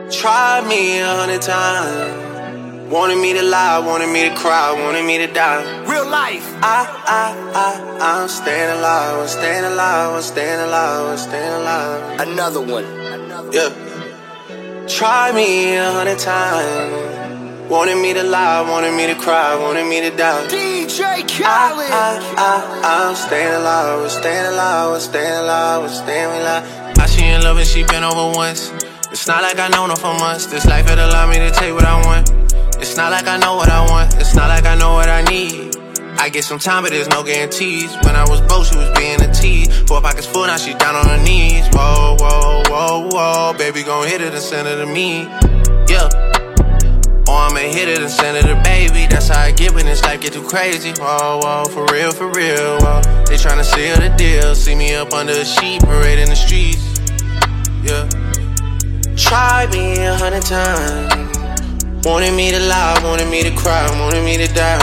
Tried me 100 times. Wanted me to lie, wanted me to cry, wanted me to die. Real life. I'm staying alive, I'm staying alive, I'm staying alive, I'm staying alive. Another one. Yeah. Tried me 100 times. Wanted me to lie, wanted me to cry, wanted me to die. DJ Khaled. I'm staying alive, I'm staying alive, I'm staying alive, I'm staying alive. She in love and she been over once. It's not like I known her for months. This life had allowed me to take what I want. It's not like I know what I want. It's not like I know what I need. I get some time, but there's no guarantees. When I was broke, she was being a tease. 4 pockets full, now she down on her knees. Whoa, whoa, whoa, whoa. Baby gon' hit it and send it to me. Yeah. Or I'ma hit it and send it to baby. That's how I get when this life get too crazy. Whoa, whoa, for real, whoa. They tryna seal the deal. See me up under a sheet, parade in the streets. Yeah. Tried me 100 times. Wanted me to lie, wanted me to cry, wanted me to die.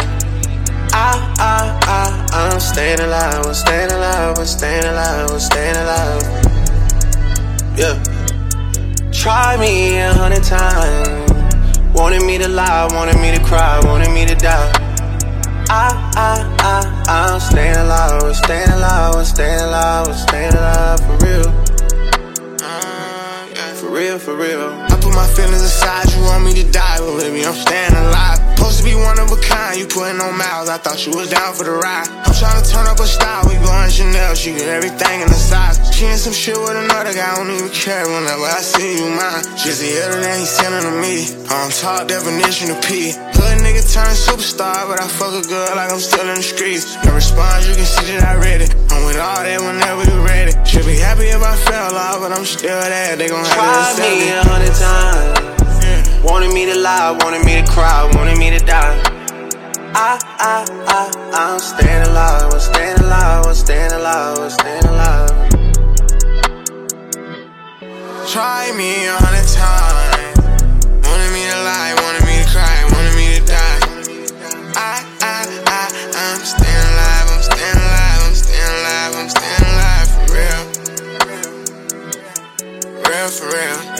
I'm staying alive, I'm staying alive, I'm staying alive, I'm staying alive. Yeah. Tried me 100 times. Wanted me to lie, wanted me to cry, wanted me to die. I'm staying alive, I'm staying alive, I'm staying alive, I'm staying alive for real. For real. I put my feelings aside, you want me to die, but baby, I'm staying alive. Supposed to be one of a kind, you putting on miles, I thought you was down for the ride. I'm trying to turn up a style, we going Chanel, she get everything in the size. She in some shit with another guy, I don't even care whenever I see you mine. Just the other day, he sending to me, on top definition of P. Hood nigga turned superstar, but I fuck a girl like I'm still in the streets. No response, you can see that I read it. I'm with all that whenever you ready. Should be happy if I fell off, but I'm still there, they gon' have to Tried accept me it. 100 times. Wanted me to lie, wanted me to cry, wanted me to die. I'm staying alive, I'm staying alive, I'm staying alive, I'm staying alive. Try me 100 times. Wanted me to lie, wanted me to cry, wanted me to die. I'm staying alive, I'm staying alive, I'm staying alive, I'm staying alive for real. For real.